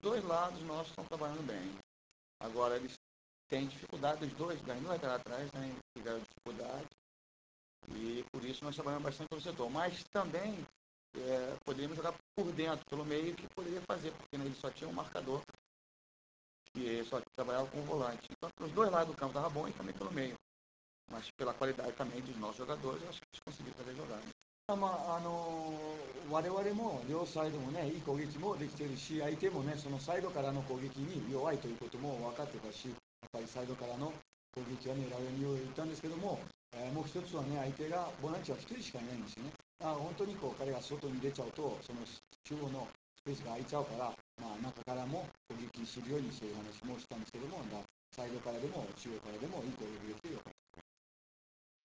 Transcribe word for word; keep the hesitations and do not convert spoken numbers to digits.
dois lados nossos estão trabalhando bem. Agora, eles têm dificuldade, os dois, ganham lateral atrás, né, tiveram dificuldade, e por isso nós trabalhamos bastante pelo setor. Mas também é, poderíamos jogar por dentro, pelo meio, que poderia fazer, porque né, ele só tinha um marcador, que só trabalhava com o volante. Então, os dois lados do campo estavam bons e também pelo meio. Mas pela qualidade também dos nossos jogadores, eu acho que eles conseguiram fazer jogar. まあ、あの我々も両サイドもね、いい攻撃もできているし、相手もね、そのサイドからの攻撃に弱いということも分かってたし、やっぱりサイドからの攻撃は狙うように言ったんですけども、えー、もう一つはね、相手が、ボランチはひとりしかいないんですよね。あ本当にこう彼が外に出ちゃうと、その中央のスペースが空いちゃうから、まあ、中からも攻撃するようにそういう話もしたんですけども、サイドからでも中央からでもいい攻撃できるよ